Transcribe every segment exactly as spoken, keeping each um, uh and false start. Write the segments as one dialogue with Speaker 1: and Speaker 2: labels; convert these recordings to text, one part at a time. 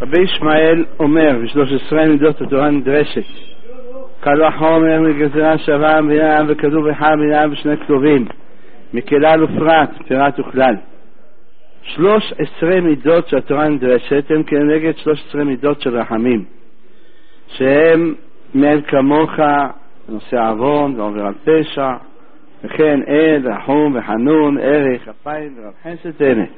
Speaker 1: רבי ישמעאל אומר בשלוש עשרה מידות התורה נדרשת קל וחומר מגזרה שווה בינם וכתוב אחד בינם בשני כתובים מכלל ופרט, פירט וכלל. שלוש עשרה מידות שהתורה נדרשת הם כנגד שלוש עשרה מידות של רחמים שהם מאל כמוך נושא עוון ועובר על פשע וכן עד, רחום וחנון, ערך, אפיים ורב חסד אמת,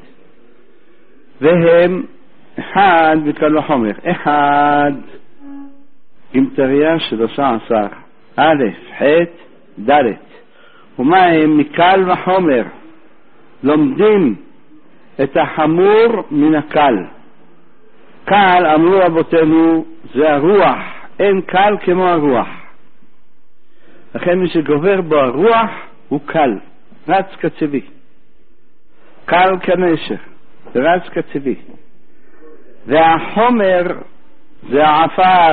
Speaker 1: והם אחד מקל וחומר. אחד גימטריה שלושה עשר, א', ח', ד'. ומה הם? מקל וחומר. לומדים את החמור מן הקל. קל, אמרו רבותינו, זה הרוח, אין קל כמו הרוח. לכן מי שגובר בו הרוח הוא קל, רץ כצבי. קל כנשר, רץ כצבי. והחומר זה העפר.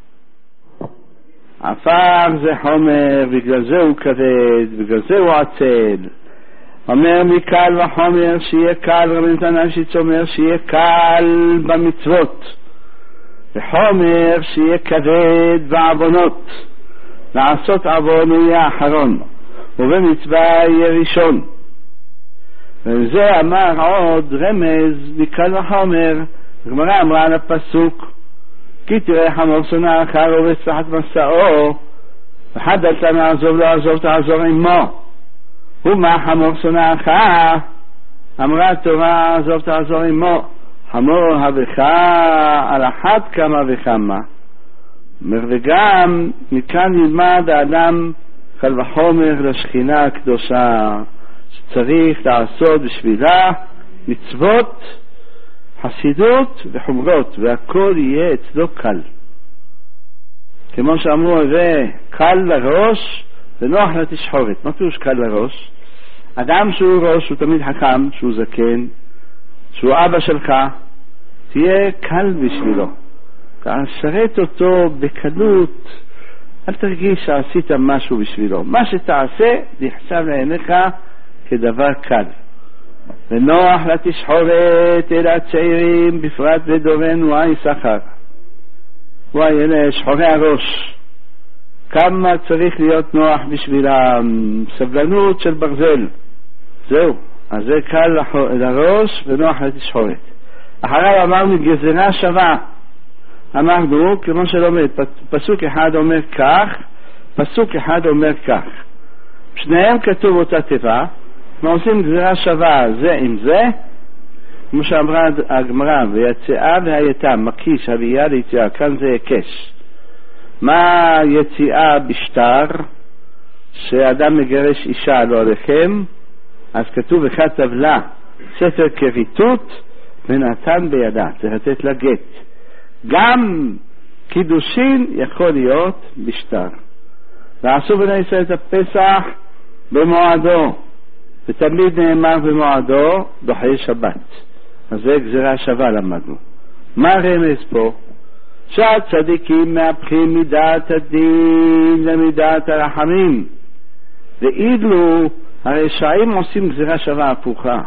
Speaker 1: עפר זה חומר, בגלל זה הוא כבד, בגלל זה הוא עצל. אומר מקל וחומר שיהיה קל, רבי נתן שיץ אומר שיהיה קל במצוות, וחומר שיהיה כבד בעוונות. לעשות עוון הוא יהיה אחרון, ובמצווה יהיה ראשון. וזה אמר עוד רמז מקל וחומר. הגמרא אמרה על הפסוק כי תראה חמור שונא אחר ובצחת מסעו וחדלת מעזוב לא עזוב תעזור עמו. ומה חמור שונא אחר? אמרה תורה עזוב תעזור עמו. חמור הבך על אחת כמה וכמה. וגם מכאן נלמד האדם קל וחומר לשכינה הקדושה שצריך לעשות בשבילה מצוות, חסידות וחומרות, והכל יהיה אצלו קל. כמו שאמרו, זה קל לראש ונוח לתשחורת. מה פירוש קל לראש? אדם שהוא ראש הוא תמיד חכם, שהוא זקן, שהוא אבא שלך, תהיה קל בשבילו, תשרת אותו בקלות. אל תרגיש שעשית משהו בשבילו, מה שתעשה נחשב לעיניך כדבר קל. ונוח לתשחורת אל הצעירים בפרט בדורן וואי שכר. וואי אלה שחורי הראש, כמה צריך להיות נוח בשבילם, סבלנות של ברזל. זהו, אז זה קל לראש ונוח לתשחורת. אחריו אמרנו גזירה שווה. אמרנו כמו שלומד, פסוק אחד אומר כך, פסוק אחד אומר כך, שניהם כתוב אותה טבע. מה עושים גזירה שווה זה עם זה, כמו שאמרה הגמרא, ויציאה והייתה מקיש הביאה ליציאה. כאן זה הקש. מה יציאה בשטר? שאדם מגרש אישה לא עליכם, אז כתוב וכתב לה ספר כריתות ונתן בידה, צריך לתת לה גט. גם קידושין יכול להיות בשטר. ועשו בני ישראל את הפסח במועדו, ותמיד נאמר במועדו דוחי שבת. אז זה גזירה שווה למדנו. מה רמז פה? שהצדיקים מהפכים מידת הדין למידת הרחמים, ואילו הרשעים עושים גזירה שווה הפוכה.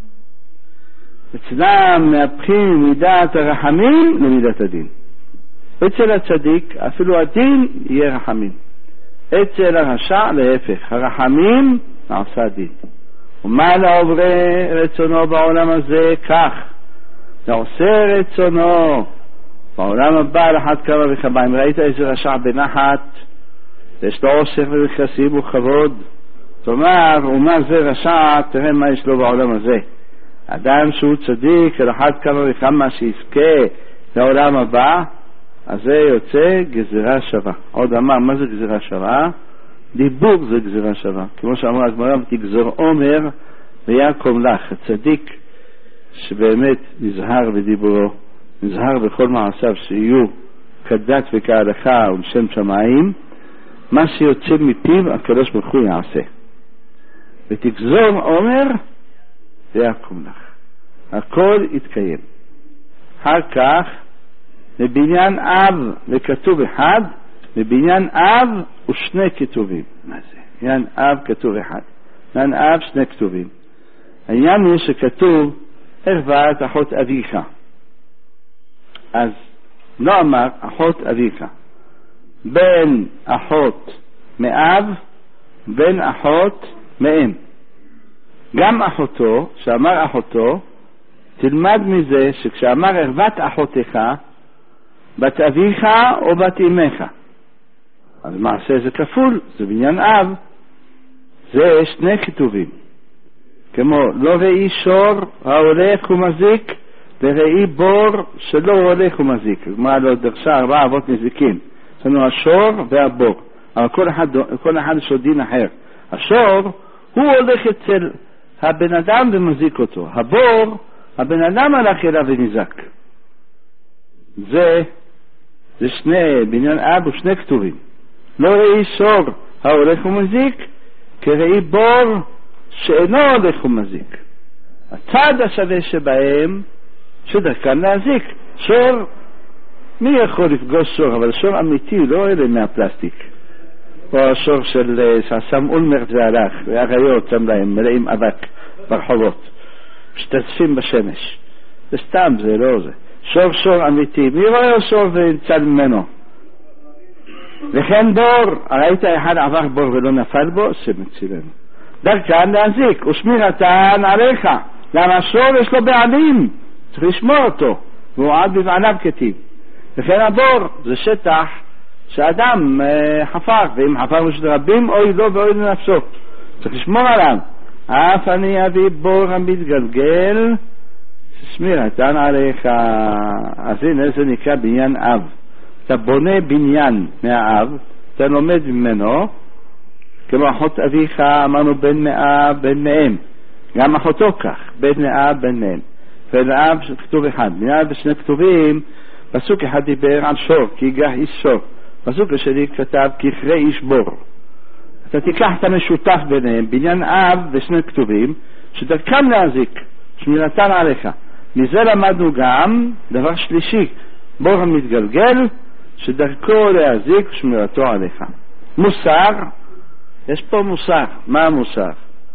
Speaker 1: אצלם מהפכים מידת הרחמים למידת הדין. אצל הצדיק אפילו הדין יהיה רחמים, אצל הרשע להפך, הרחמים נעשה דין. ומה לעוברי רצונו בעולם הזה? כך לעושה רצונו בעולם הבא על אחת כמה וכמה. אם ראית איזה רשע בנחת, יש לו עושר וחסים וכבוד, תאמר ומה זה רשע, תראה מה יש לו בעולם הזה. אדם שהוא צדיק על אחת כמה וכמה שיזכה לעולם הבא, אז זה יוצא גזירה שווה. עוד אמר מה זה גזירה שווה? דיבור זה גזירה שווה, כמו שאמרה הגמרא, ותגזור עומר ויקום לך. הצדיק שבאמת נזהר בדיבורו, נזהר בכל מעשיו שיהיו כדת וכהלכה ולשם שמיים, מה שיוצא מפיו הקדוש ברוך הוא יעשה. ותגזור עומר ויקום לך, הכל יתקיים. אחר כך מבניין אב וכתוב אחד, מבניין אב ושני כתובים. מה זה? בניין אב כתוב אחד, בניין אב שני כתובים. העניין הוא שכתוב ערווה אחות אביך. אז לא אמר אחות אביך, בן אחות מאב, בן אחות מאם. גם אחותו, שאמר אחותו, תלמד מזה שכשאמר ערוות אחותך, בת אביך או בת אמך. אז מעשה זה כפול, זה בניין אב, זה שני כתובים. כמו לא ראי שור ההולך ומזיק, וראי בור שלא הולך ומזיק. מה לא דרשה ארבעה אבות נזיקים. יש לנו השור והבור. אבל כל אחד, כל אחד יש לו דין אחר. השור, הוא הולך אצל הבן אדם ומזיק אותו. הבור, הבן אדם הלך אליו ונזק. זה, זה שני, בניין אב ושני כתובים. לא ראי שור ההולך ומזיק, כראי בור שאינו הולך ומזיק. הצד השווה שבהם, שדרכן להזיק. שור, מי יכול לפגוש שור? אבל שור אמיתי, לא אלה מהפלסטיק. או השור של שעשם אולמרט והלך, והחיות שם להם, מלאים אבק ברחובות, משתתפים בשמש. זה סתם, זה לא זה. שור שור אמיתי, מי רואה שור ונצל ממנו? וכן בור, ראית אחד עבר בור ולא נפל בו, שמצילנו. דרכן להזיק, ושמירתן עליך. למה שור יש לו בעלים, צריך לשמור אותו, והוא עד בבעליו כתיב. וכן הבור, זה שטח שאדם אה, חפר, ואם חפר משת רבים, אוי לו ואוי לנפשו. צריך לשמור עליו. אף אני אביא בור המתגלגל, שמירתן עליך. אז הנה זה נקרא בניין אב. אתה בונה בניין מהאב, אתה לומד ממנו, כמו אחות אביך, אמרנו בן מאב, בן מאם. גם אחותו כך, בן מאב, בן מאם. ולאב כתוב אחד. מאב בשני כתובים, פסוק אחד דיבר על שור, כי יגח איש שור. פסוק השני כתב, כי יכרה איש בור. אתה תיקח את המשותף ביניהם, בניין אב ושני כתובים, שדרכם להזיק, שמירתן עליך. מזה למדנו גם דבר שלישי, בור המתגלגל, שדרכו להזיק שמירתו עליך. מוסר, יש פה מוסר. מה המוסר?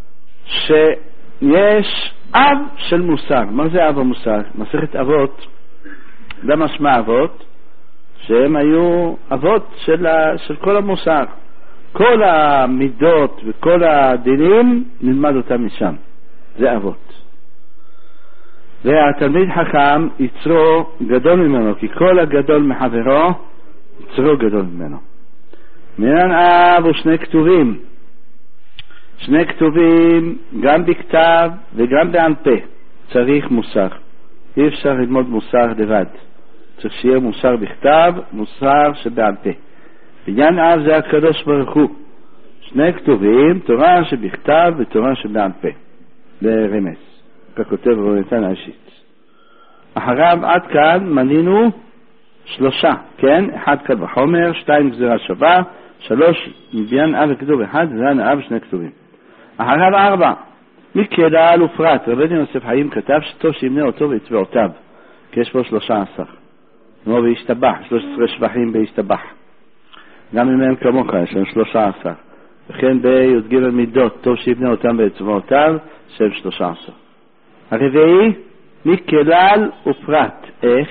Speaker 1: שיש אב של מוסר. מה זה אב המוסר? מסכת אבות, זה משמע אבות, שהם היו אבות של, ה, של כל המוסר. כל המידות וכל הדינים נלמד אותם משם. זה אבות. והתלמיד חכם יצרו גדול ממנו, כי כל הגדול מחברו יצרו גדול ממנו. מניין אב ושני כתובים. שני כתובים גם בכתב וגם בעל פה. צריך מוסר. אי אפשר ללמוד מוסר לבד. צריך שיהיה מוסר בכתב, מוסר שבעל פה. בניין אב זה הקדוש ברוך הוא. שני כתובים, תורה שבכתב ותורה שבעל פה. זה רמז. ככותב רונתן אישית. אחריו עד כאן מנינו שלושה, כן? אחד קל וחומר, שתיים גזירה שווה, שלוש מבניין אב וכתוב אחד, ובניין אב שני כתובים. אחריו ארבע, מקהלה ופרט. רבי יוסף חיים כתב שטוב שימנה אותו ויצבעותיו, כי יש פה שלושה עשר. כמו בהשתבח, שלוש עשרה שבחים בהשתבח. גם אם הם כמוך, יש להם שלושה עשר. וכן בי"ג מידות, טוב שימנה אותם ויצבעותיו, של שלושה עשר. הרביעי, מכלל ופרט. איך?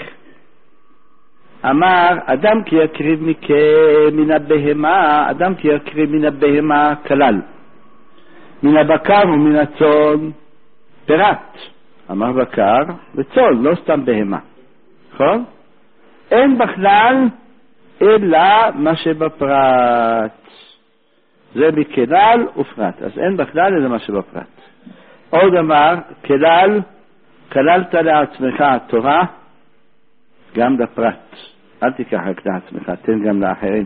Speaker 1: אמר, אדם כי יקריב מן הבהמה, אדם כי יקריב מן הבהמה כלל. מן הבקר ומן הצאן פרט. אמר בקר וצאן, לא סתם בהמה. נכון? אין בכלל אלא מה שבפרט. זה מכלל ופרט. אז אין בכלל אלא מה שבפרט. עוד אמר, כלל, כללת לעצמך התורה, גם לפרט. אל תיקח רק לעצמך, תן גם לאחרים.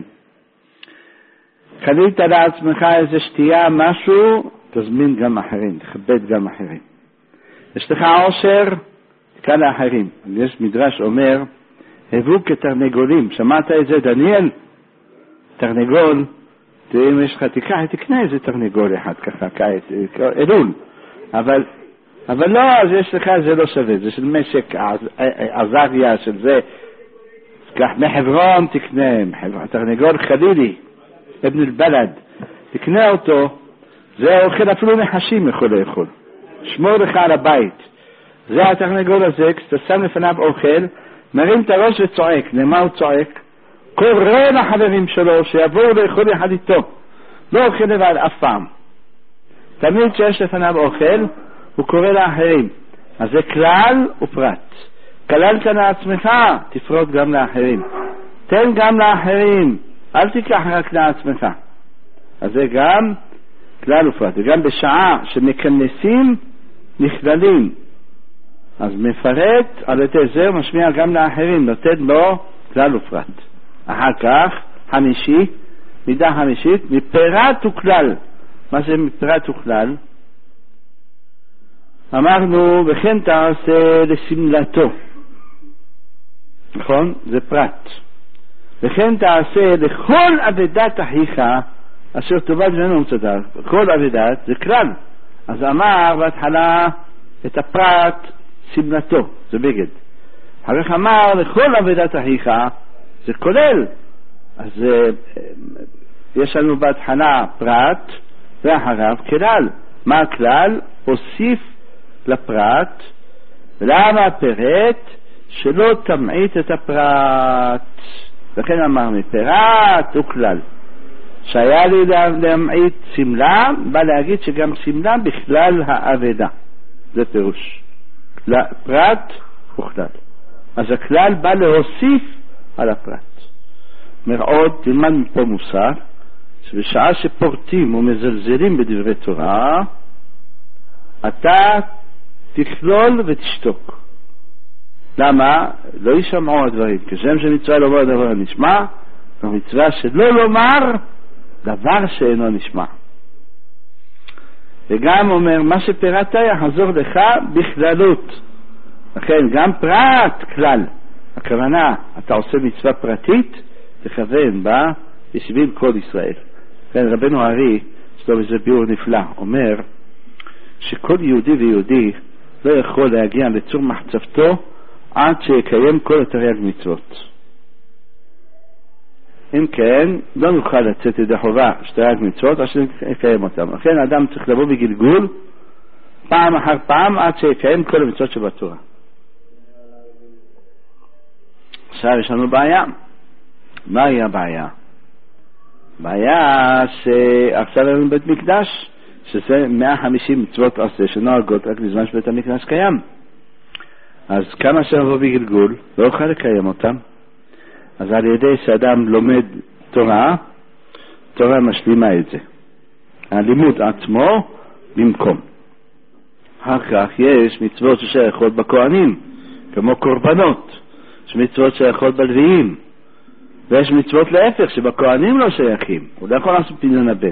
Speaker 1: כללת לעצמך איזה שתייה, משהו, תזמין גם אחרים, תכבד גם אחרים. יש לך עושר, תקע לאחרים. יש מדרש אומר, הבו כתרנגולים. שמעת את זה, דניאל? תרנגול, אם יש לך, תיקח, תקנה איזה תרנגול אחד ככה, אלול. אבל, אבל לא, אז יש לך, זה לא שווה, זה של משק עזריה, של זה, תקח מחברון, תקנה, תרנגול חלילי, אבן אל-בלד, תקנה אותו, זה אוכל אפילו נחשים יכול לאכול, שמור לך על הבית, זה התרנגול הזה, כשאתה שם לפניו אוכל, מרים את הראש וצועק. למה הוא צועק? קורא לחברים שלו שיבואו לאכול יחד איתו. לא אוכל לבד אף פעם. תמיד שיש לפניו אוכל, הוא קורא לאחרים. אז זה כלל ופרט. כללת לעצמך, תפרוט גם לאחרים. תן גם לאחרים, אל תיקח רק לעצמך. אז זה גם כלל ופרט. וגם בשעה שמכנסים, נכללים. אז מפרט על ידי זה משמיע גם לאחרים, נותן לו כלל ופרט. אחר כך, חמישי, מידה חמישית, מפרט וכלל. מה זה מפרט וכלל? אמרנו, וכן תעשה לסמלתו. נכון? זה פרט. וכן תעשה לכל עבדת אחיך, אשר טובה ממנו ומצאתה. כל עבדת זה כלל. אז אמר בהתחלה את הפרט סמלתו, זה בגד. אחר כך אמר לכל עבדת אחיך, זה כולל. אז יש לנו בהתחלה פרט ואחריו כלל. מה הכלל? הוסיף לפרט. ולמה פרט? שלא תמעיט את הפרט. לכן אמר מפרט וכלל. שהיה לי להמעיט סמלה, בא להגיד שגם סמלה בכלל העבדה. זה פירוש. פרט וכלל. אז הכלל בא להוסיף על הפרט. מאוד תלמד מפה מוסר, שבשעה שפורטים ומזלזלים בדברי תורה, אתה תכלול ותשתוק. למה? לא ישמעו הדברים. כשם שמצווה לומר דבר נשמע, ומצווה שלא לומר דבר שאינו נשמע. וגם אומר, מה שפירטת יחזור לך בכללות. לכן גם פרט כלל. הכוונה, אתה עושה מצווה פרטית, תכוון בה בשביל כל ישראל. כן, רבנו הארי, יש לו איזה ביאור נפלא, אומר שכל יהודי ויהודי לא יכול להגיע לצור מחצבתו עד שיקיים כל התרי"ג מצוות. אם כן, לא נוכל לצאת ידי חובה שתרי"ג מצוות עד שיקיים אותם. לכן האדם צריך לבוא בגלגול פעם אחר פעם עד שיקיים כל המצוות שבתורה. עכשיו יש לנו בעיה. מהי הבעיה? בעיה שעכשיו לנו בית מקדש, שזה מאה וחמישים מצוות עשה שנוהגות רק בזמן שבית המקדש קיים. אז כמה שבוא בגלגול לא יוכל לקיים אותם. אז על ידי שאדם לומד תורה, תורה משלימה את זה. הלימוד עצמו במקום. אחר כך יש מצוות ששייכות בכהנים, כמו קורבנות. יש מצוות שייכות בלוויים. ויש מצוות להפך שבכהנים לא שייכים. הוא לא יכול לעשות פדיון הבן.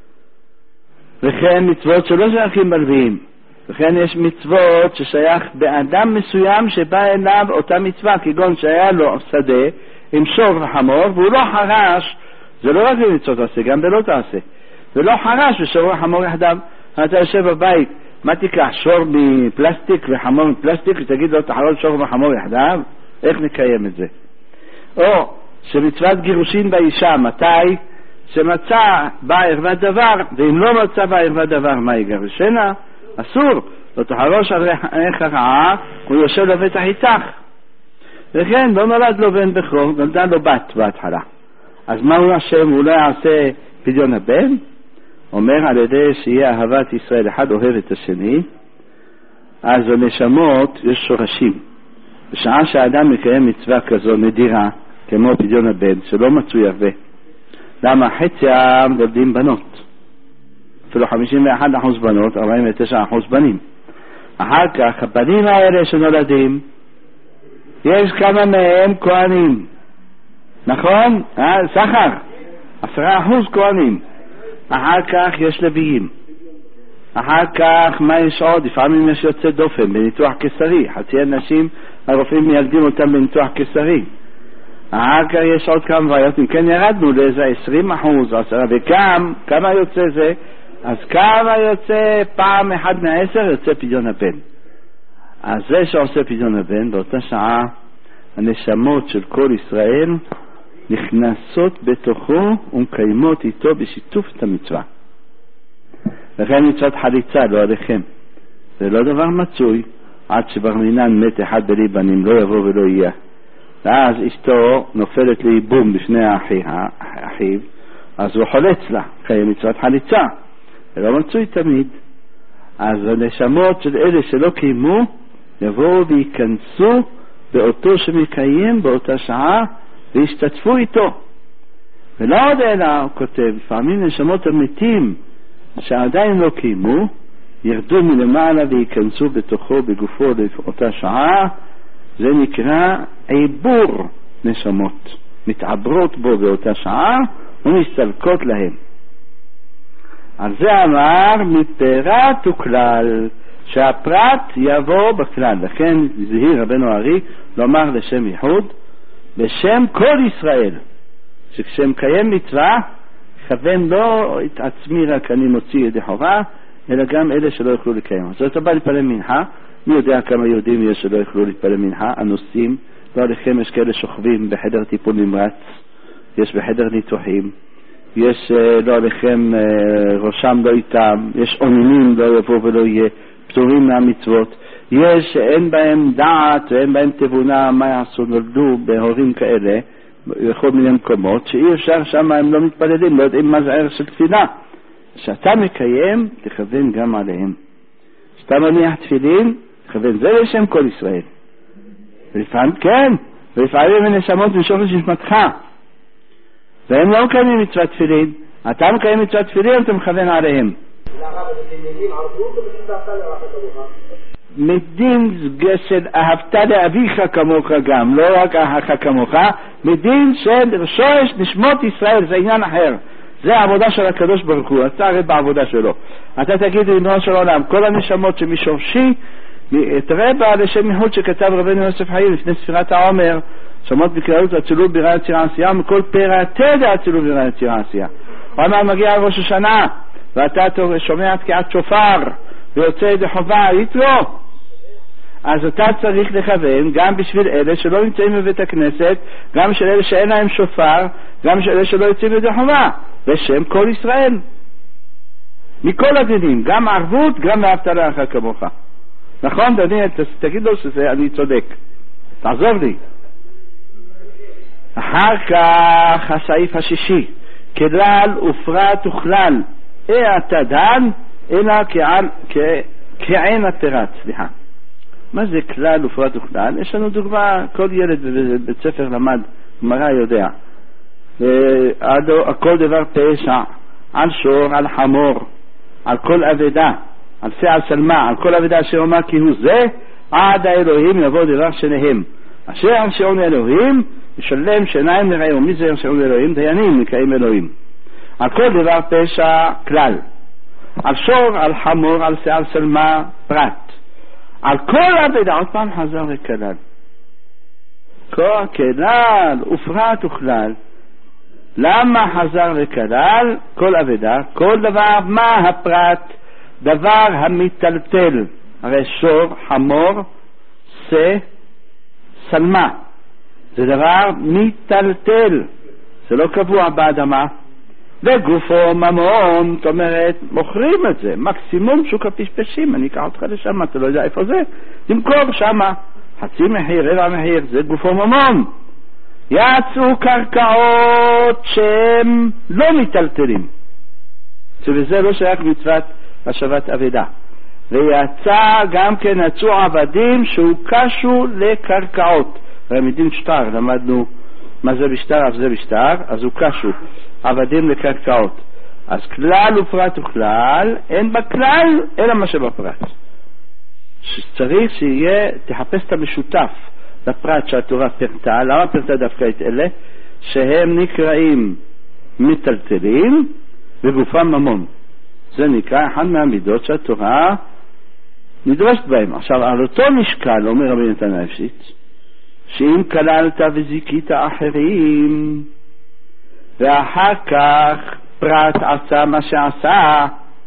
Speaker 1: וכן מצוות שלא שייכים בלוויים. וכן יש מצוות ששייך באדם מסוים שבא אליו אותה מצווה, כגון שהיה לו שדה עם שור וחמור, והוא לא חרש, זה לא רק במצוות עשה, גם בלא תעשה. ולא חרש ושור וחמור יחדיו. אתה יושב בבית, מה תיקח? שור מפלסטיק וחמור מפלסטיק, ותגיד לו תחרון שור וחמור יחדיו? איך נקיים את זה? או שמצוות גירושין באישה, מתי? שמצא בה ערוות דבר, ואם לא מצא בה ערוות דבר, מה יגרשנה? אסור. לא תחרוש על איך הרעה, הוא יושב לבטח איתך. וכן, לא נולד לו בן בכור, נולדה לו בת בהתחלה. אז מה הוא השם? הוא לא יעשה פדיון הבן? אומר על ידי שיהיה אהבת ישראל, אחד אוהב את השני, אז בנשמות יש שורשים. בשעה שהאדם מקיים מצווה כזו נדירה, כמו פדיון הבן, שלא מצוי הרבה. למה? חצי העם נולדים בנות. אפילו חמישים ואחד אחוז בנות, ארבעים ותשעה אחוז בנים. אחר כך, הבנים האלה שנולדים, יש כמה מהם כהנים. נכון? אה, סחר. עשרה אחוז כהנים. אחר כך יש לוויים. אחר כך, מה יש עוד? לפעמים יש יוצא דופן בניתוח קיסרי. חצי אנשים, הרופאים מילדים אותם בניתוח קיסרי. אחר כך יש עוד כמה בעיות. אם כן ירדנו לאיזה עשרים אחוז, עשרה, וכם, כמה יוצא זה? אז כמה יוצא פעם אחד מהעשר יוצא פדיון הבן. אז זה שעושה פדיון הבן, באותה שעה הנשמות של כל ישראל נכנסות בתוכו ומקיימות איתו בשיתוף את המצווה. לכן מצוות חליצה לא עליכם. זה לא דבר מצוי עד שבר מינן מת אחד בלי בנים, לא יבוא ולא יהיה. ואז אשתו נופלת לאיבום בפני אחיו, אז הוא חולץ לה, קיים מצוות חליצה, ולא מצוי תמיד. אז הנשמות של אלה שלא קיימו יבואו וייכנסו באותו שמקיים באותה שעה וישתתפו איתו. ולא עוד אלא, הוא כותב, לפעמים נשמות המתים שעדיין לא קיימו ירדו מלמעלה וייכנסו בתוכו בגופו לאותה שעה. זה נקרא עיבור נשמות, מתעברות בו באותה שעה ומסתלקות להם. על זה אמר מפרט וכלל, שהפרט יבוא בכלל. לכן זהיר רבנו ארי לומר לשם ייחוד בשם כל ישראל, שכשם קיים מצווה כוון לא את עצמי רק אני מוציא ידי חובה, אלא גם אלה שלא יוכלו לקיים. זאת הבא להתפלל מנחה. מי יודע כמה יהודים יש שלא יוכלו להתפלל מנחה? הנוסעים, לא עליכם, יש כאלה שוכבים בחדר טיפול נמרץ, יש בחדר ניתוחים, יש לא עליכם ראשם לא איתם, יש עוננים לא יבוא ולא יהיה, פטורים מהמצוות, יש אין בהם דעת ואין בהם תבונה, מה יעשו? נולדו בהורים כאלה בכל מיני מקומות שאי אפשר, שם הם לא מתפללים, לא יודעים מה זה ערך של תפילה. שאתה מקיים תכוון גם עליהם. שאתה מניח תפילין תכוון, זה לשם כל ישראל. ולפעמים כן, ולפעמים הם נשמות משורש נשמתך, והם לא מקיימים מצוות תפילין, אתה מקיים מצוות תפילין אתה מכוון עליהם. מדין של אהבת לאביך כמוך, גם לא רק אהבך כמוך, מדין של שורש נשמות ישראל, זה עניין אחר. זה העבודה של הקדוש ברוך הוא, אתה הרי בעבודה שלו. אתה תגיד ריבונו של עולם, כל הנשמות שמשורשי תראה בה לשם ייחוד שכתב רבנו יוסף חיים לפני ספירת העומר, שמות בקללות ואצילות ביראה יצירה עשייה, מכל פרטי דאצילות ביראה יצירה עשייה. הוא אמר מגיע על ראש השנה ואתה שומע תקיעת שופר ויוצא ידי חובה יתרו, אז אתה צריך לכוון גם בשביל אלה שלא נמצאים בבית הכנסת, גם בשביל אלה שאין להם שופר, גם בשביל אלה שלא יוצאים ידי חובה, בשם כל ישראל, מכל הדינים, גם ערבות, גם ואהבת לרעך כמוך. נכון? תגיד לו שזה אני צודק, תעזור לי. אחר כך הסעיף השישי, כלל ופרט וכלל, אה אתה דן אלא כעין הפירת. סליחה, מה זה כלל ופרט וכלל? יש לנו דוגמה, כל ילד בבית ספר למד גמרא יודע, הכל דבר פשע, על שור, על חמור, על כל אבדה, על שא על שלמה, על כל אבדה אשר אומר כי הוא זה, עד האלוהים יבוא דבר שניהם. אשר הרשעון אלוהים ישלם שיניים לרעהו. מי זה הרשעון אלוהים? דיינים נקראים אלוהים. על כל דבר פשע כלל, על שור, על חמור, על שא על שלמה פרט, על כל אבדה, עוד פעם חזר וכלל, כל כלל ופרט וכלל. למה חזר וכלל? כל אבדה, כל דבר. מה הפרט? דבר המטלטל, הרי שור, חמור, שא, שלמה, זה דבר מטלטל, זה לא קבוע באדמה. וגופו ממון, זאת אומרת מוכרים את זה, מקסימום שוק הפשפשים, אני אקח אותך לשם, אתה לא יודע איפה זה, תמכור שם חצי מחיר, רבע מחיר, זה גופו ממון. יצאו קרקעות שהם לא מטלטלים, שבזה לא שייך מצוות השבת אבדה. ויצא גם כן יצאו עבדים שהוקשו לקרקעות. מדין שטר למדנו מה זה בשטר, אף זה בשטר, אז הוקשו עבדים לקרקעות. אז כלל ופרט וכלל, אין בכלל אלא מה שבפרט. שצריך שיהיה, תחפש את המשותף לפרט שהתורה פרטה. למה פרטה דווקא את אלה? שהם נקראים מטלטלים וגופם ממון. זה נקרא אחד מהמידות שהתורה נדרשת בהם. עכשיו על אותו משקל אומר רבי נתן האפשית, שאם כללת וזיקית אחרים ואחר כך פרט עשה מה שעשה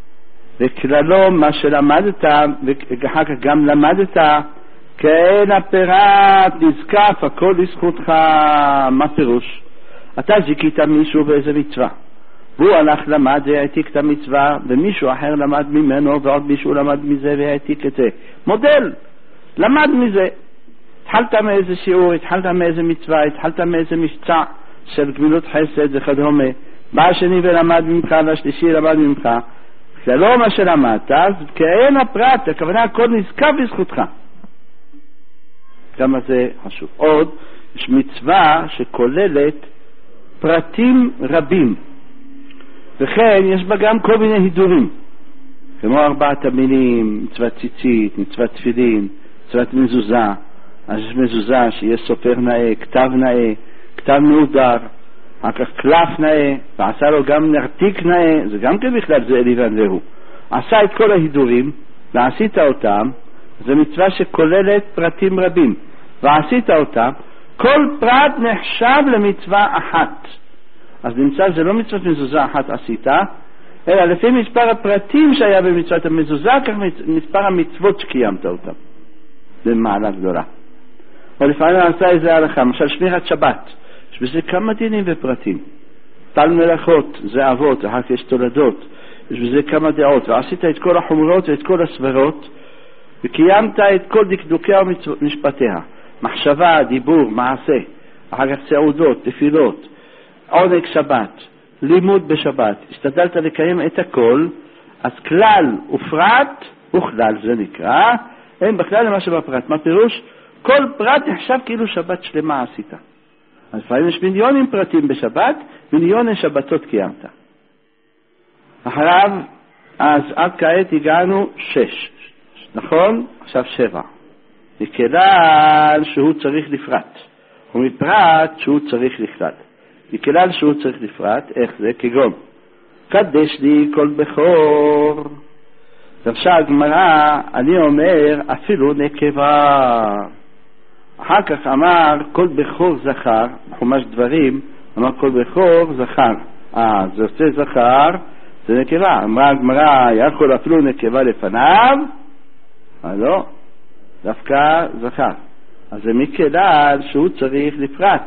Speaker 1: וכללו מה שלמדת ואחר כך גם למדת, כן הפירת נזקף הכל לזכותך. מה פירוש? אתה זיקית מישהו באיזה מצווה, והוא הלך למד והעתיק את המצווה, ומישהו אחר למד ממנו ועוד מישהו למד מזה והעתיק את זה. מודל, למד מזה, התחלת מאיזה שיעור, התחלת מאיזה מצווה, התחלת מאיזה מבצע של גמילות חסד וכדומה, בא השני ולמד ממך והשלישי למד ממך, זה לא מה שלמדת, אז כאין הפרט, הכוונה הכל נזכר בזכותך. כמה זה חשוב. עוד, יש מצווה שכוללת פרטים רבים, וכן יש בה גם כל מיני הידורים, כמו ארבעת המינים, מצוות ציצית, מצוות תפילין, מצוות מזוזה. אז יש מזוזה שיש סופר נאה, כתב נאה, כתב מעודר, אחר כך קלף נאה, ועשה לו גם נרתיק נאה, זה גם כן בכלל זה אליבן והוא. עשה את כל ההידורים, ועשית אותם, זו מצווה שכוללת פרטים רבים, ועשית אותם, כל פרט נחשב למצווה אחת. אז נמצא זה לא מצוות מזוזה אחת עשית, אלא לפי מספר הפרטים שהיה במצוות המזוזה, כך מספר המצוות שקיימת אותם. זה מעלה גדולה. או לפעמים עשה איזה הלכה, למשל שמירת שבת, יש בזה כמה דינים ופרטים. טל מלאכות, זה אבות, אחר כך יש תולדות, יש בזה כמה דעות, ועשית את כל החומרות ואת כל הסברות, וקיימת את כל דקדוקיה ומשפטיה, מחשבה, דיבור, מעשה, אחר כך סעודות, תפילות, עונג שבת, לימוד בשבת, השתדלת לקיים את הכל, אז כלל ופרט, וכלל זה נקרא, אין בכלל למה שבפרט. מה פירוש? כל פרט נחשב כאילו שבת שלמה עשית. אז לפעמים יש מיליונים פרטים בשבת, מיליוני שבתות קיימת. אחריו, אז עד כעת הגענו שש, נכון? עכשיו שבע. מכלל שהוא צריך לפרט, ומפרט שהוא צריך לכלל. מכלל שהוא צריך לפרט, איך זה? כגון, קדש לי כל בכור. עכשיו הגמרא, אני אומר, אפילו נקבה. אחר כך אמר, כל בכור זכר, חומש דברים, אמר כל בכור זכר. אה, זה עושה זכר, זה נקבה. אמרה הגמרא, יכול אפילו נקבה לפניו? אה, לא. דווקא זכר. אז זה מכלל שהוא צריך לפרט.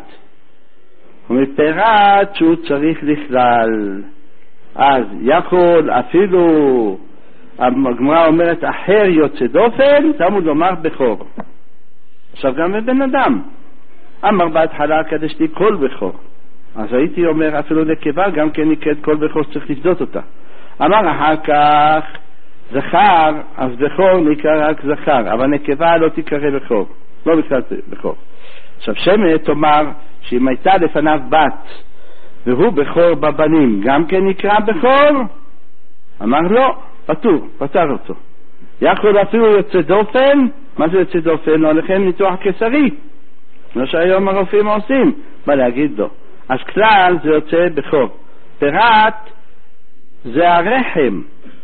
Speaker 1: ומפרט שהוא צריך לכלל. אז יכול אפילו, הגמרא אומרת, אחר יוצא דופן, תמוד לומר בכור. עכשיו גם בבן אדם. אמר בהתחלה קדש לי כל בכור. אז הייתי אומר אפילו נקבה, גם כן נקד כל בכור שצריך לפדות אותה. אמר אחר כך, זכר, אז בכור נקרא רק זכר, אבל נקבה לא תקרא בכור. לא בכלל בכור. עכשיו שמת תאמר, שאם הייתה לפניו בת, והוא בכור בבנים, גם כן נקרא בכור? אמר לא, פטור, פטר אותו. יכול אפילו יוצא דופן, מה זה יוצא דופן? לא לכם ניתוח קיסרי. לא שהיום הרופאים עושים, מה להגיד לו? אז כלל זה יוצא בכור. פרט זה הרחם.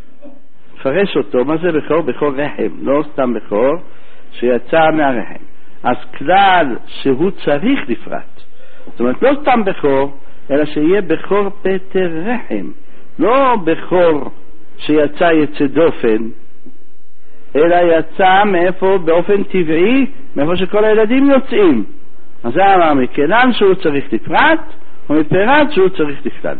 Speaker 1: פרש אותו, מה זה בכור? בכור רחם, לא סתם בכור שיצא מהרחם. אז כלל שהוא צריך לפרט. זאת אומרת, לא סתם בכור, אלא שיהיה בכור פטר רחם. לא בכור שיצא יצא דופן, אלא יצא מאיפה באופן טבעי, מאיפה שכל הילדים יוצאים. אז זה אמר, מכלל שהוא צריך לפרט, ומפרט שהוא צריך לכלל.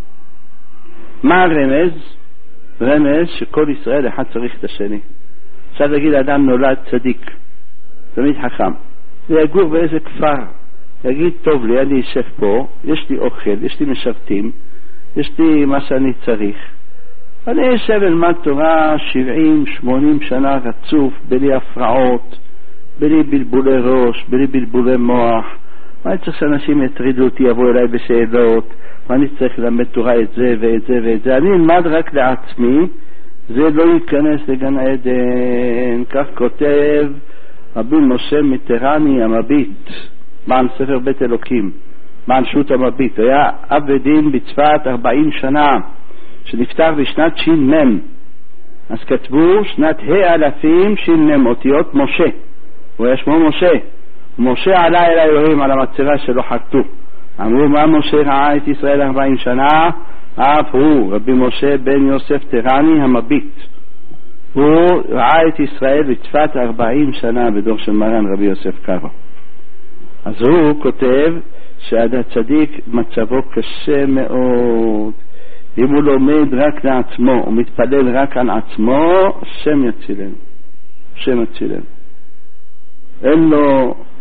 Speaker 1: מה הרמז? רמז שכל ישראל אחד צריך את השני. עכשיו להגיד, אדם נולד צדיק, תמיד חכם, ויגור באיזה כפר, יגיד, טוב לי, אני אשב פה, יש לי אוכל, יש לי משרתים, יש לי מה שאני צריך, אני אשב אלמד תורה שבעים שמונים שנה רצוף, בלי הפרעות, בלי בלבולי ראש, בלי בלבולי מוח. מה אני צריך שאנשים יטרידו אותי, יבואו אליי בשאלות, מה אני צריך ללמד תורה את זה ואת זה ואת זה, אני אלמד רק לעצמי, זה לא ייכנס לגן עדן. כך כותב רבי משה מטרני המביט, בעל ספר בית אלוקים, בעל שו"ת המביט. היה אב בית דין בצפת ארבעים שנה, שנפטר בשנת ש"מ. אז כתבו שנת ה' אלפים ש"מ, אותיות משה. הוא היה שמו משה. משה עלה אל האלוהים על המצבה שלו חרטו. אמרו, מה משה ראה את ישראל ארבעים שנה? אף הוא, רבי משה בן יוסף טרני המביט. הוא ראה את ישראל בצפת ארבעים שנה בדור של מרן רבי יוסף קארו. אז הוא כותב שעד הצדיק מצבו קשה מאוד. אם הוא לומד רק לעצמו, הוא מתפלל רק על עצמו, השם יצילנו. השם יצילנו. אין לו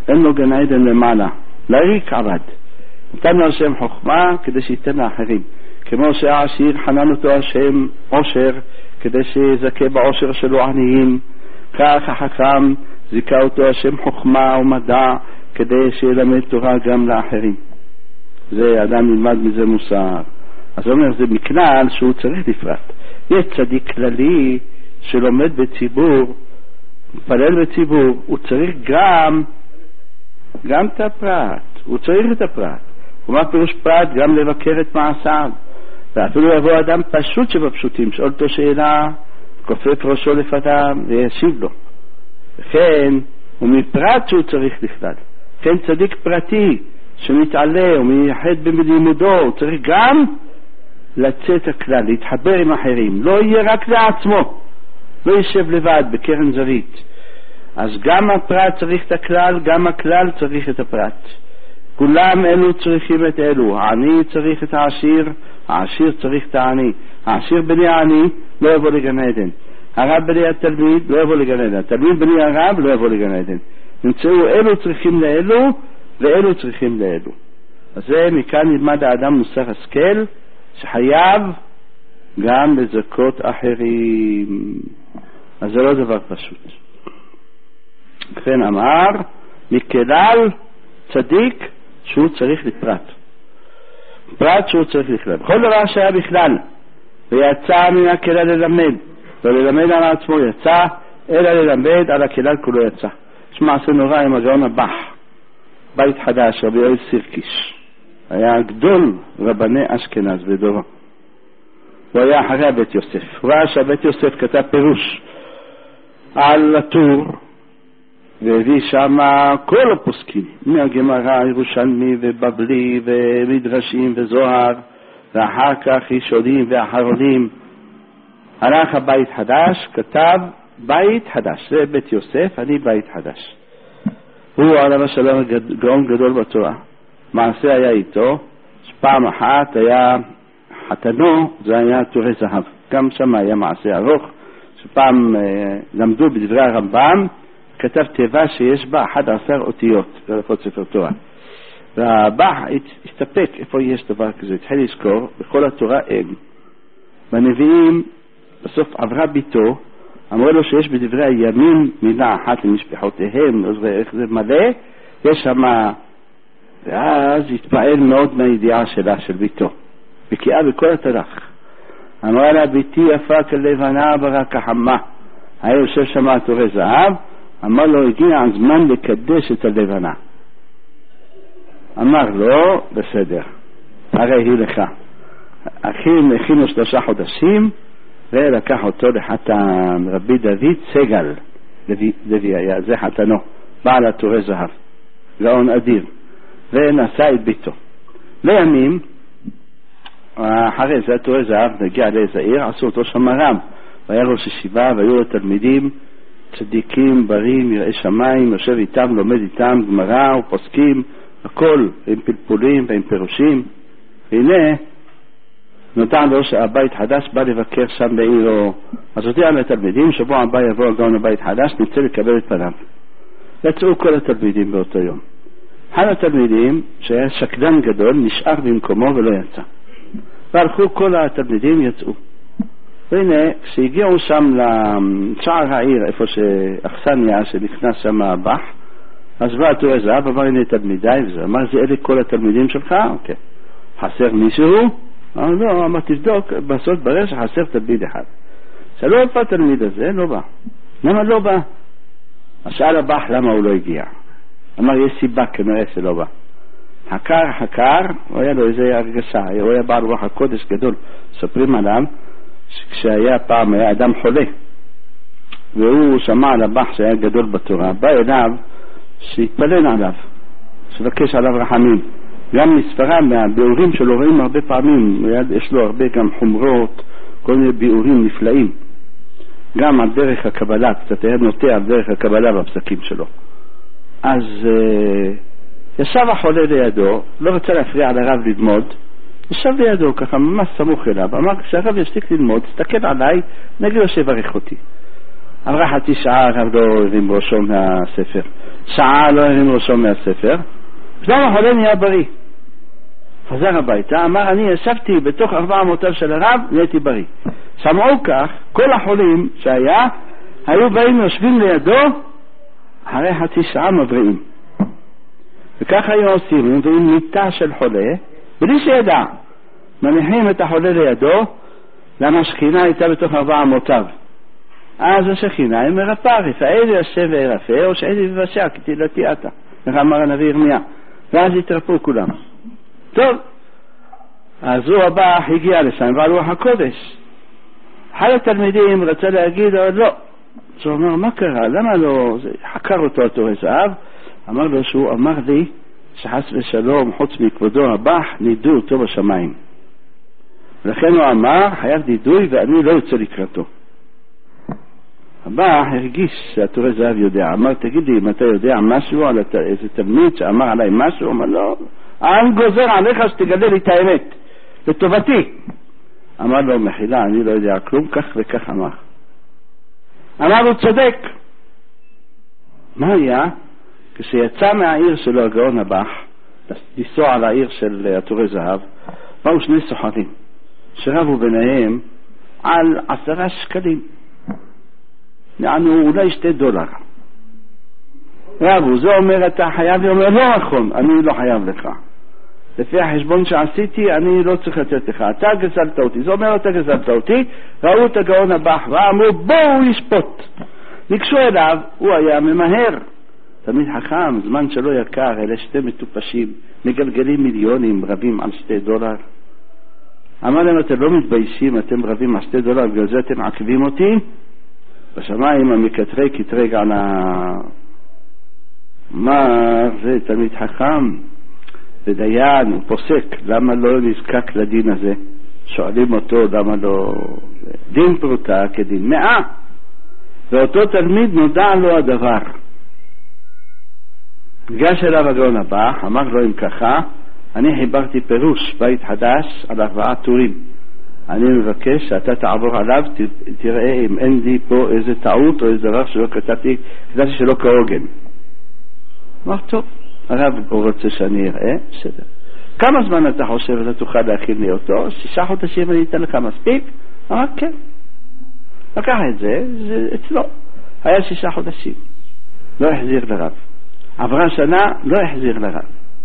Speaker 1: אין לו גן עדן למעלה, לריק עבד. נתן לו השם חוכמה כדי שייתן לאחרים. כמו שהעשיר חנן אותו השם עושר כדי שיזכה בעושר שלו עניים, כך החכם זיכה אותו השם חוכמה ומדע כדי שילמד תורה גם לאחרים. זה אדם ילמד מזה מוסר. אז הוא אומר, זה מכלל שהוא צריך לפרט. יש צדיק כללי שלומד בציבור, מפלל בציבור, הוא צריך גם גם את הפרט, הוא צריך את הפרט. ומה פירוש פרט? גם לבקר את מעשיו. ואפילו יבוא אדם פשוט שבפשוטים, שואל אותו שאלה, כופף ראשו לפניו וישיב לו. וכן, הוא מפרט שהוא צריך לכלל. כן, צדיק פרטי שמתעלה ומייחד בלימודו, הוא צריך גם לצאת הכלל, להתחבר עם אחרים, לא יהיה רק לעצמו, לא יישב לבד בקרן זרית. אז גם הפרט צריך את הכלל, גם הכלל צריך את הפרט. כולם אלו צריכים את אלו. העני צריך את העשיר, העשיר צריך את העני. העשיר בני העני לא יבוא לגן עדן, הרב בני התלמיד לא יבוא לגן עדן, התלמיד בני הרב לא יבוא לגן עדן. נמצאו אלו צריכים לאלו ואלו צריכים לאלו. אז זה מכאן נלמד האדם מוסר השכל שחייב גם לזכות אחרים. אז זה לא דבר פשוט. לכן אמר מכלל צדיק שהוא צריך לפרט, פרט שהוא צריך לכלל בכל דבר שהיה בכלל, ויצא מן הכלל ללמד, לא ללמד על עצמו יצא, אלא ללמד על הכלל כולו יצא. יש מעשה נורא עם הגאון הבח, בית חדש, רבי יואל סירקיש, היה גדול רבני אשכנז בדורו. הוא היה אחרי בית יוסף. הוא ראה שבית יוסף כתב פירוש על הטור, והביא שם כל הפוסקים, מהגמרא, ירושלמי ובבלי ומדרשים וזוהר, ואחר כך ראשונים ואחרונים. הלך הבית חדש, כתב בית חדש, זה בית יוסף, אני בית חדש. הוא עליו השלום גאון גדול בתורה. מעשה היה איתו, שפעם אחת היה חתנו, זה היה תורי זהב. גם שם היה מעשה ארוך, שפעם אה, למדו בדברי הרמב"ם, כתב תיבה שיש בה אחד עשר אותיות, לרפות ספר תורה. והבח הסתפק איפה יש דבר כזה, התחיל לזכור, בכל התורה אין. בנביאים, בסוף עברה ביתו, אמרו לו שיש בדברי הימים מילה אחת למשפחותיהם, לא זוכר איך זה מלא, יש שם, ואז התפעל מאוד מהידיעה שלה, של ביתו. בקיאה בכל התנ"ך. אמרה לה, ביתי יפה כלבנה ברק החמה. היה יושב שם תורי זהב, אמר לו, הגיע הזמן לקדש את הלבנה. אמר לו, בסדר, הרי היא לך. הכין, הכינו שלושה חודשים, ולקח אותו לחתן רבי דוד סגל, לוי, לוי היה, זה חתנו, בעל התורי זהב, גאון אדיר, ונשא את ביתו. לימים, אחרי זה התורי זהב נגיע לאיזה עיר, עשו אותו שם רב, והיה ראש ישיבה, והיו לו תלמידים, צדיקים, ברים, יראי שמיים, יושב איתם, לומד איתם, גמרא ופוסקים, הכל, עם פלפולים ועם פירושים. והנה, נותן לו שהבית חדש בא לבקר שם בעירו. אז הודיע לתלמידים, שבוע הבא יבוא הגאון הבית חדש, נצא לקבל את פניו. יצאו כל התלמידים באותו יום. אחד התלמידים, שהיה שקדן גדול, נשאר במקומו ולא יצא. והלכו כל התלמידים, יצאו. והנה, כשהגיעו שם לשער העיר, איפה שאכסניה שנכנס שם הבח, אז בא התורי זהב, אמר, הנה תלמידיי, וזה אמר, זה אלה כל התלמידים שלך? אוקיי. חסר מישהו? אמר, לא, אמר, תבדוק, בסוד ברר שחסר תלמיד אחד. שאלו איפה התלמיד הזה? לא בא. למה לא בא? אז שאל הבח למה הוא לא הגיע. אמר, יש סיבה כנראה שלא בא. חקר, חקר, הוא היה לו איזה הרגשה, הוא היה בעל רוח הקודש גדול, סופרים עליו, כשהיה פעם היה אדם חולה, והוא שמע על הבח שהיה גדול בתורה, בא אליו שהתפלן עליו, שבקש עליו רחמים. גם מספרה מהביאורים שלו רואים הרבה פעמים, יש לו הרבה גם חומרות, כל מיני ביאורים נפלאים, גם על דרך הקבלה, קצת היה נוטה על דרך הקבלה בפסקים שלו. אז uh, ישב החולה לידו, לא רצה להפריע לרב ללמוד, ישב לידו ככה ממש סמוך אליו, אמר, כשהרב ישתיק ללמוד, תסתכל עליי, נגיד לו שיברך אותי. עברה חצי שעה, הרב לא הרים ראשו מהספר. שעה לא הרים ראשו מהספר. פתאום החולה נהיה בריא. חזר הביתה, אמר, אני ישבתי בתוך ארבע אמותיו של הרב, נהייתי בריא. שמעו כך, כל החולים שהיה, היו באים יושבים לידו, אחרי חצי שעה מבריאים. וכך היו עושים, הם מביאים מיטה של חולה, בלי שידע, מניחים את החולה לידו, למה השכינה הייתה בתוך ארבע אמותיו. אז השכינה היא מרפאה, רפאי לי יושב וירפא, או שאין לי בבשע, כי תהילתי אתה. איך אמר הנביא ירמיה. ואז התרפאו כולם. טוב, אז הוא הבא הגיע לשם, ועל רוח הקודש. אחד התלמידים רצה להגיד, אבל לא. אז הוא אומר, מה קרה? למה לא? חקר אותו התורה זהב, אמר לו שהוא אמר לי, שחס ושלום, חוץ מכבודו הבא, נידו אותו בשמיים. ולכן הוא אמר, חייב נידוי ואני לא יוצא לקראתו. הבא הרגיש שהתורה זהב יודע, אמר, תגיד לי, אם אתה יודע משהו על הת... איזה תלמיד שאמר עליי משהו, אמר, לא, אני גוזר עליך שתגלה לי את האמת, לטובתי. אמר לו, מחילה, אני לא יודע כלום, כך וכך אמר. אמר לו, צודק. מה היה? כשיצא מהעיר שלו הגאון הבח, לנסוע על העיר של התורה זהב, באו שני סוחרים, שרבו ביניהם על עשרה שקלים. יענו אולי שתי דולר. רבו, זה אומר אתה חייב, הוא אומר לא נכון, אני לא חייב לך. לפי החשבון שעשיתי, אני לא צריך לתת לך. אתה גזלת אותי. זה אומר אתה גזלת אותי, ראו את הגאון הבח ואמרו בואו ישפוט. ניגשו אליו, הוא היה ממהר. תמיד חכם, זמן שלא יקר, אלה שתי מטופשים, מגלגלים מיליונים, רבים על שתי דולר. אמר להם, אתם לא מתביישים, אתם רבים על שתי דולר, בגלל זה אתם עקבים אותי? בשמיים המקטרי קטרג על ה... מה זה תמיד חכם ודיין, הוא פוסק, למה לא נזקק לדין הזה? שואלים אותו למה לא... דין פרוטה כדין מאה, ואותו תלמיד נודע לו הדבר. ניגש אליו הגאון הבא, אמר לו אם ככה, אני חיברתי פירוש בית חדש על ארבעה טורים. אני מבקש שאתה תעבור עליו, תראה אם אין לי פה איזה טעות או איזה דבר שלא כתבתי, כתבתי שלא כהוגן. אמר טוב, הרב רוצה שאני אראה, בסדר. כמה זמן אתה חושב אתה תוכל להכין לי אותו? שישה חודשים אני אתן לך מספיק? אמר כן. לקח את זה, זה אצלו. היה שישה חודשים. לא החזיר לרב. עברה שנה, לא החזיר לרב.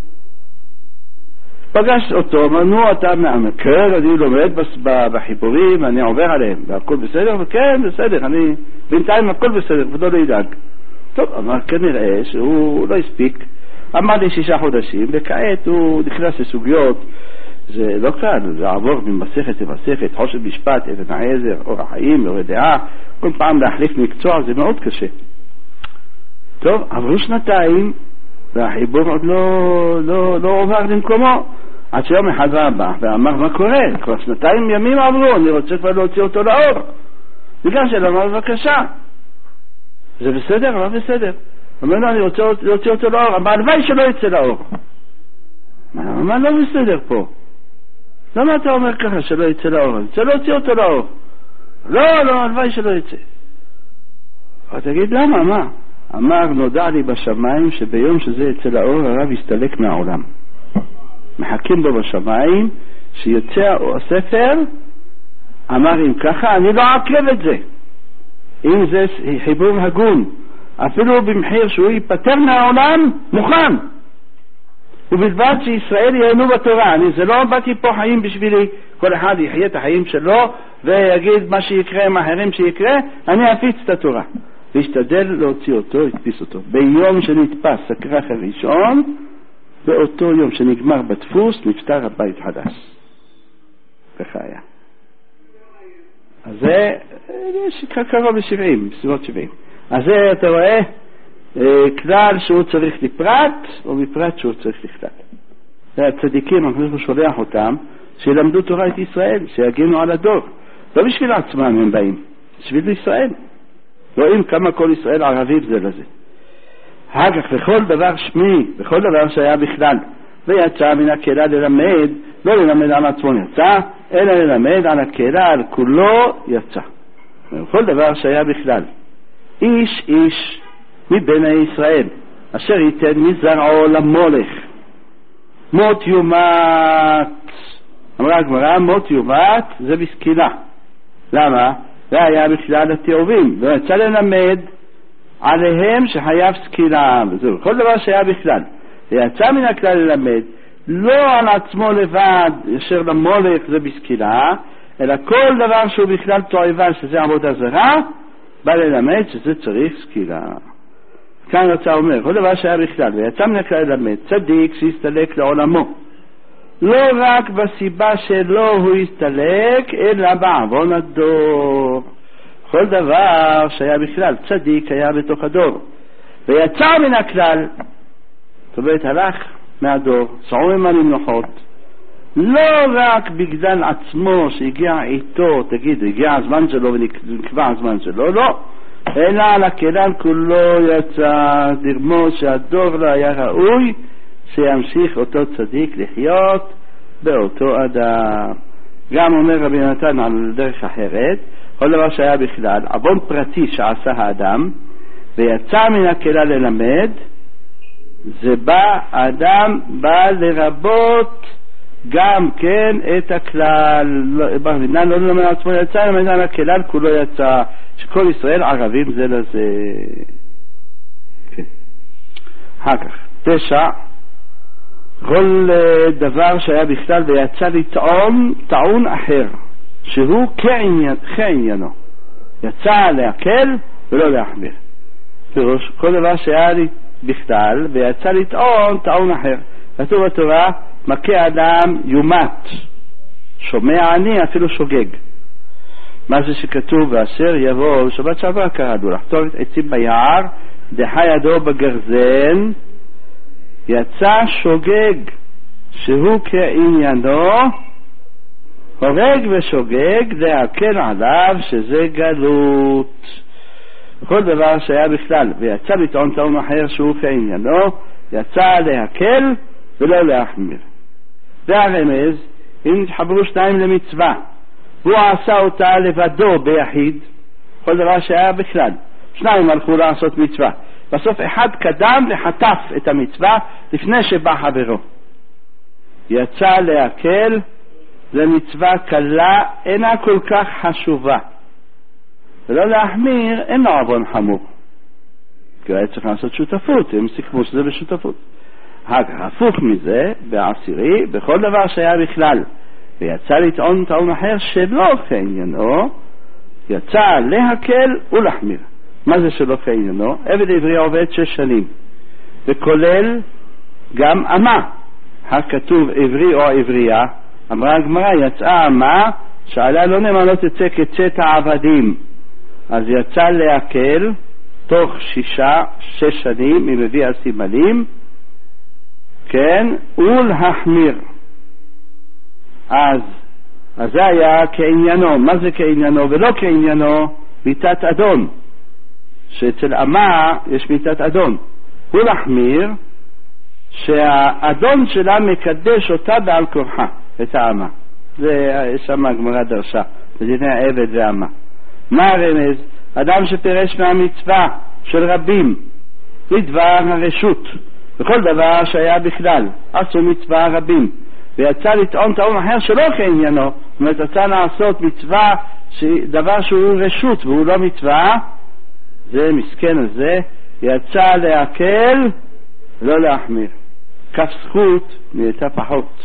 Speaker 1: פגש אותו, אמר, נו, אתה מאמן. כן, אני לומד בחיבורים, אני עובר עליהם, והכל בסדר? וכן, בסדר, אני, בינתיים הכל בסדר, ולא לא ידאג. טוב, אמר, כנראה שהוא לא הספיק. אמר לי שישה חודשים, וכעת הוא נכנס לסוגיות, זה לא קל, זה עבור ממסכת למסכת, חושן משפט, אבן העזר, אור החיים, אור הדעה, כל פעם להחליף מקצוע, זה מאוד קשה. טוב, עברו שנתיים, והחיבור עוד לא, לא, לא עובר למקומו. עד שיום אחד והבא, ואמר, מה קורה? כבר שנתיים ימים עברו, אני רוצה כבר להוציא אותו לאור. בגלל שלא אמר, בבקשה. זה בסדר? לא בסדר. אמר לו, אני רוצה להוציא אותו לאור. אמר, הלוואי שלא יצא לאור. אמר, לא בסדר פה. למה אתה אומר ככה שלא יצא לאור? אני רוצה להוציא אותו לאור. לא, לא, הלוואי שלא יצא. אבל תגיד, למה? מה? אמר, נודע לי בשמיים שביום שזה יצא לאור הרב יסתלק מהעולם. מחכים בו בשמיים שיוצא הספר. אמר, אם ככה אני לא עקב את זה, אם זה חיבור הגון, אפילו במחיר שהוא ייפטר מהעולם, מוכן, ובלבד שישראל ייהנו בתורה. אני זה לא באתי פה חיים בשבילי, כל אחד יחיה את החיים שלו ויגיד מה שיקרה עם האחרים שיקרה. אני אפיץ את התורה להשתדל להוציא אותו, להדפיס אותו. ביום שנתפס הכרך הראשון, באותו יום שנגמר בדפוס, נפטר הבית חדש. ככה היה. אז זה, יש קרוב ל-שבעים, בסביבות שבעים. אז זה, אתה רואה, כלל שהוא צריך לפרט, או מפרט שהוא צריך לכלל. זה הצדיקים, אנחנו שולח אותם, שילמדו תורה את ישראל, שיגינו על הדור. לא בשביל עצמם הם באים, בשביל ישראל. רואים כמה כל ישראל ערבים זה לזה. אחר כך לכל דבר שמי, לכל דבר שהיה בכלל, ויצא מן הקהילה ללמד, לא ללמד על עצמו יצא, אלא ללמד על הקהילה, על כולו יצא. לכל דבר שהיה בכלל. איש איש מבני ישראל אשר ייתן מזרעו למולך מות יומת. אמרה הגמרא, מות יומת זה בסקילה. למה? זה היה בכלל התיאורים, ורצה ללמד עליהם שחייב סקילה, וזהו, כל דבר שהיה בכלל. ויצא מן הכלל ללמד, לא על עצמו לבד, אשר למולך זה בסקילה, אלא כל דבר שהוא בכלל תועבה, שזה עבודה זרה, בא ללמד שזה צריך סקילה. כאן רצה אומר, כל דבר שהיה בכלל, ויצא מן הכלל ללמד, צדיק שיסתלק לעולמו. לא רק בסיבה שלא הוא יסתלק, אלא בעוון הדור. כל דבר שהיה בכלל, צדיק היה בתוך הדור. ויצא מן הכלל, זאת אומרת, הלך מהדור, סעו ממנים נוחות, לא רק בגלל עצמו שהגיע איתו, תגיד, הגיע הזמן שלו ונקבע הזמן שלו, לא. אלא על הכלל כולו יצא לרמוז שהדור לא היה ראוי שימשיך אותו צדיק לחיות באותו אדם. גם אומר רבי נתן על דרך אחרת, כל דבר שהיה בכלל עוון פרטי שעשה האדם ויצא מן הכלל ללמד, זה בא, האדם בא לרבות גם כן את הכלל, לא לא ללמד עצמו יצא, אלא מן הכלל כולו יצא, שכל ישראל ערבים זה לזה. כן. אחר כך תשע, כל דבר שהיה בכלל ויצא לטעון טעון אחר שהוא כעניין, כעניינו, יצא להקל ולא להחמיר. פירוש, כל דבר שהיה לי בכלל ויצא לטעון טעון אחר. כתוב בתורה, מכה אדם יומת, שומע אני אפילו שוגג. מה זה שכתוב ואשר יבוא שבת שעבר קראנו לחתור את עצים ביער דחה ידו בגרזן, יצא שוגג שהוא כעניינו, הורג ושוגג להקל עליו שזה גלות. כל דבר שהיה בכלל ויצא לטעון טעון אחר שהוא כעניינו, יצא להקל ולא להחמיר. זה הרמז, אם נתחברו שניים למצווה והוא עשה אותה לבדו ביחיד, כל דבר שהיה בכלל שניים הלכו לעשות מצווה, בסוף אחד קדם וחטף את המצווה לפני שבא חברו, יצא להקל, זה מצווה קלה, אינה כל כך חשובה, ולא להחמיר, אין לו עוון חמור, כי היה צריך לעשות שותפות, הם סיכמו שזה בשותפות. הפוך מזה, בעשירי, בכל דבר שהיה בכלל ויצא לטעון טעון אחר שלא כעניינו, יצא להקל ולהחמיר. מה זה שלא כעניינו? עבד עברי עובד שש שנים, וכולל גם אמה. הכתוב עברי או עברייה, אמרה הגמרא, יצאה אמה שעליה לא נאמנות יצא כצאת העבדים, אז יצא להקל תוך שישה, שש שנים ממביא הסימנים, כן, ולהחמיר. אז, אז זה היה כעניינו. מה זה כעניינו ולא כעניינו? מיתת אדון, שאצל אמה יש מיתת אדון. ולהחמיר, שהאדון שלה מקדש אותה בעל כורחה, את האמה. זה שם הגמרא דרשה, בדיני העבד והאמה. מה הרמז? אדם שפרש מהמצווה של רבים לדבר הרשות, וכל דבר שהיה בכלל עשו מצווה רבים, ויצא לטעון טעון אחר שלא כעניינו, זאת אומרת יצא לעשות מצווה, דבר שהוא רשות והוא לא מצווה, זה מסכן הזה, יצא להקל לא להחמיר, כף זכות נהייתה פחות.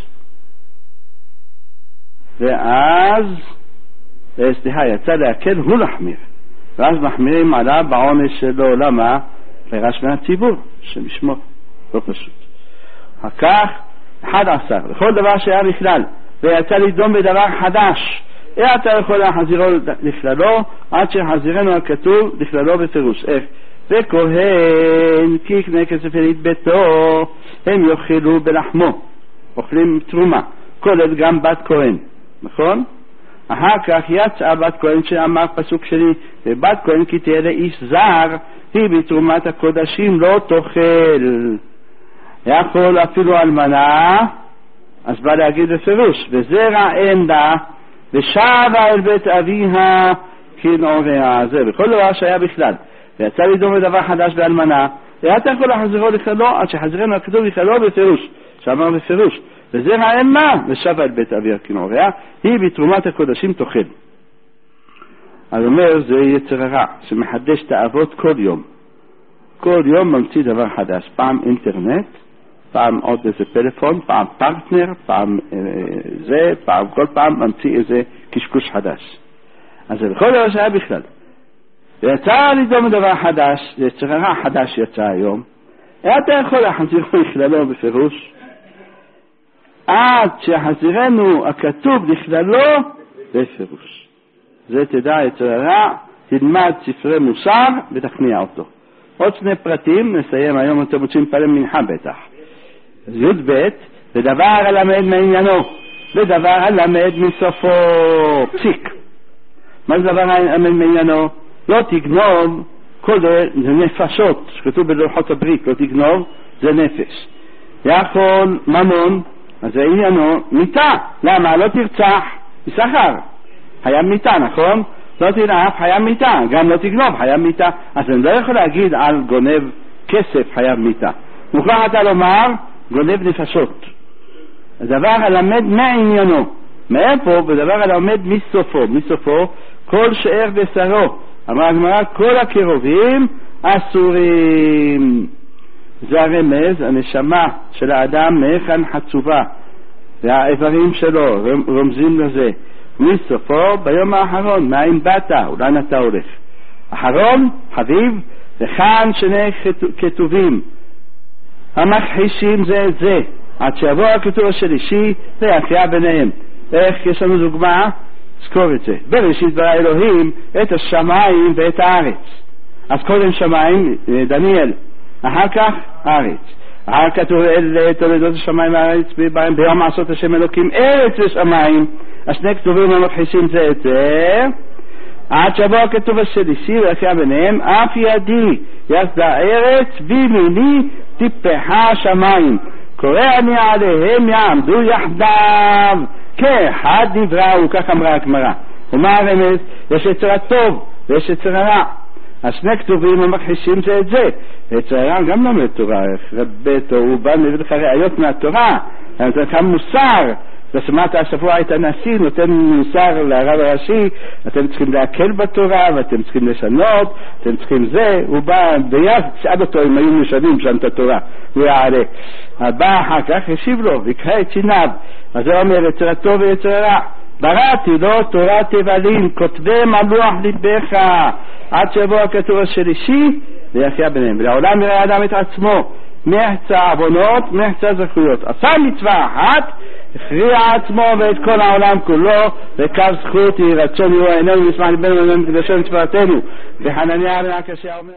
Speaker 1: ואז סליחה, יצא להקל הוא להחמיר, ואז מחמירים עליו בעונש שלו. למה? פרש מהציבור שמשמור, לא פשוט. הכך אחד עשר, לכל דבר שהיה בכלל ויצא לדון בדבר חדש, איך אתה יכול להחזירו לכללו עד שחזירנו הכתוב לכללו בפירוש. איך? וכהן כי יקנה כסף את ביתו הם יאכלו בלחמו, אוכלים תרומה, כולל גם בת כהן, נכון? אחר כך יצאה בת כהן שאמר פסוק שני, ובת כהן כי תהיה לאיש זר היא בתרומת הקודשים לא תאכל, יכול אפילו אלמנה, אז בא להגיד בפירוש, וזרע אין לה ושבה אל בית אביה כנעוריה. זה בכל דבר שהיה בכלל ויצא לדום לדבר חדש באלמנה, היה אתה יכול להחזירו לכלו, עד שחזירנו הכתוב לכלו בפירוש, שאמר בפירוש, וזה האמה ושבה אל בית אבי הכינוריה, היא בתרומת הקודשים תאכל. אז אומר, זה יצר הרע, שמחדש תאוות כל יום. כל יום ממציא דבר חדש, פעם אינטרנט, פעם עוד איזה פלאפון, פעם פרטנר, פעם אה, זה, פעם, כל פעם ממציא איזה קשקוש חדש. אז זה בכל דבר שהיה בכלל. ויצא לדום דבר חדש, יצר הרע חדש יצא היום, אתה יכול להחזירו לכללו בפירוש, עד שחזירנו הכתוב לכללו בפירוש. זה תדע יצר הרע, תלמד ספרי מוסר ותכניע אותו. עוד שני פרטים, נסיים היום, אתם רוצים פעלים מנחה בטח. אז י' ב' ודבר הלמד מעניינו, ודבר הלמד מסופו, פסיק. מה זה דבר הלמד מעניינו? לא תגנוב, כל זה, זה נפשות, שכתוב בלוחות הברית, לא תגנוב, זה נפש. יכול ממון, אז זה עניינו, מיתה. למה? לא תרצח, יששכר. היה מיתה, נכון? לא תנאף, חייב מיתה, גם לא תגנוב, חייב מיתה. אז אני לא יכול להגיד על גונב כסף חייב מיתה. מוכרח אתה לומר, גונב נפשות. הדבר הלמד מעניינו. מאיפה? בדבר הלמד מסופו. מסופו, כל שאר בשרו. אמרה הגמרא, כל הקירובים אסורים. זה הרמז, הנשמה של האדם מהיכן חצובה. והאיברים שלו רומזים לזה. מסופו ביום האחרון, מאין באת, אולי אתה הולך. אחרון, חביב, וכאן שני כתובים, המכחישים זה את זה, עד שיבוא הכתוב השלישי, ויכריע ביניהם. איך יש לנו דוגמה? זכור את זה. בראשית ברא אלוהים את השמיים ואת הארץ. אז קודם שמיים, דניאל, אחר כך הארץ. אחר כתוב אל תולדות השמיים והארץ, ביום עשות השם אלוקים ארץ ושמיים. השני כתובים המכחישים זה את זה, עד שבוא הכתוב השלישי ויכריע ביניהם, אף ידי יסדה הארץ וימיני טיפחה שמיים, קורא אני עליהם יעמדו יחדיו כאחד נבראו. כך אמרה הגמרא. ומה הרמז? יש יצר הטוב ויש יצר הרע. השני כתובים המכחישים זה את זה. יצר הרע גם לא מתורה, רבתו הוא בא מביא לך ראיות מהתורה, זה כאן מוסר. ושמעת השבוע את הנשיא נותן מוסר לרב הראשי, אתם צריכים להקל בתורה ואתם צריכים לשנות, אתם צריכים זה. הוא בא ביד, שעד אותו אם היו משנים שם את התורה, הוא יעלה. הבא אחר כך השיב לו ויקרא את שיניו. אז זה אומר יצר הטוב ויצר הרע. בראתי לו תורת תבלין כותבם על לוח ליבך, עד שיבוא הכתוב השלישי ויכריע ביניהם. ולעולם יראה אדם את עצמו מחצה עוונות מחצה זכויות. עשה מצווה אחת, הכריע עצמו ואת כל העולם כולו, וקו זכות היא רצון יראה עינינו ונשמח ליבנו ונשמח מצוותנו. וחנניה בן עקשיא אומר